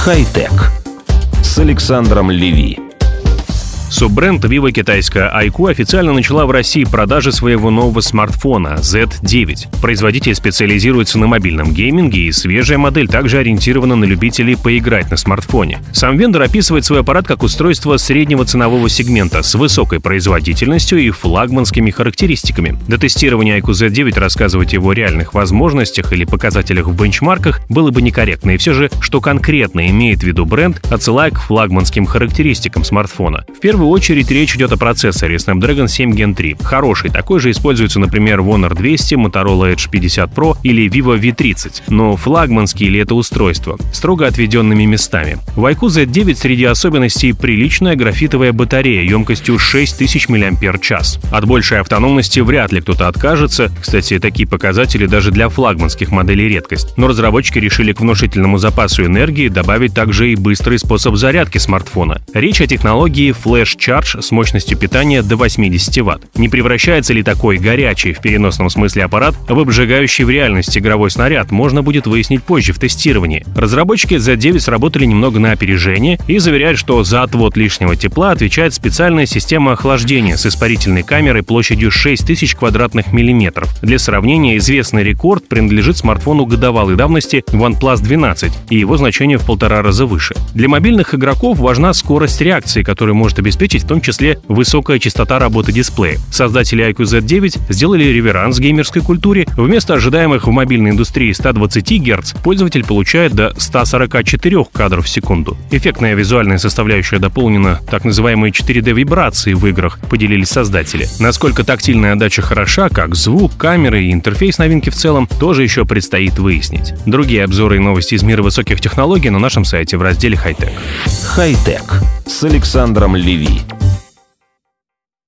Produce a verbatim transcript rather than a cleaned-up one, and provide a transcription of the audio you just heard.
Хай-тек с Александром Леви. Суббренд Vivo китайская ай кью официально начала в России продажи своего нового смартфона зет девять. Производитель специализируется на мобильном гейминге, и свежая модель также ориентирована на любителей поиграть на смартфоне. Сам вендор описывает свой аппарат как устройство среднего ценового сегмента с высокой производительностью и флагманскими характеристиками. До тестирования ай кью зет девять рассказывать о его реальных возможностях или показателях в бенчмарках было бы некорректно, и все же, что конкретно имеет в виду бренд, отсылая к флагманским характеристикам смартфона. В первую В первую очередь речь идет о процессоре Snapdragon семь ген три. Хороший, такой же используется, например, в Honor двести, Motorola Edge пятьдесят про или Vivo ви тридцать. Но флагманские ли это устройство? Строго отведенными местами. В ай кью зет девять среди особенностей приличная графитовая батарея емкостью шесть тысяч мАч. От большей автономности вряд ли кто-то откажется. Кстати, такие показатели даже для флагманских моделей редкость. Но разработчики решили к внушительному запасу энергии добавить также и быстрый способ зарядки смартфона. Речь о технологии Flash Charge с мощностью питания до восемьдесят ватт. Не превращается ли такой горячий в переносном смысле аппарат в обжигающий в реальности игровой снаряд, можно будет выяснить позже в тестировании. Разработчики зет девять сработали немного на опережение и заверяют, что за отвод лишнего тепла отвечает специальная система охлаждения с испарительной камерой площадью шесть тысяч квадратных миллиметров. Для сравнения, известный рекорд принадлежит смартфону годовалой давности OnePlus двенадцать, и его значение в полтора раза выше. Для мобильных игроков важна скорость реакции, которая может обеспечить в том числе высокая частота работы дисплея. Создатели ай кью зет девять сделали реверанс геймерской культуре. Вместо ожидаемых в мобильной индустрии ста двадцати герц пользователь получает до ста сорока четырёх кадров в секунду. Эффектная визуальная составляющая дополнена так называемой четыре дэ вибрации в играх, поделились создатели. Насколько тактильная отдача хороша, как звук, камеры и интерфейс новинки в целом, тоже еще предстоит выяснить. Другие обзоры и новости из мира высоких технологий на нашем сайте в разделе «Хай-тек». Хай-тек с Александром Леви.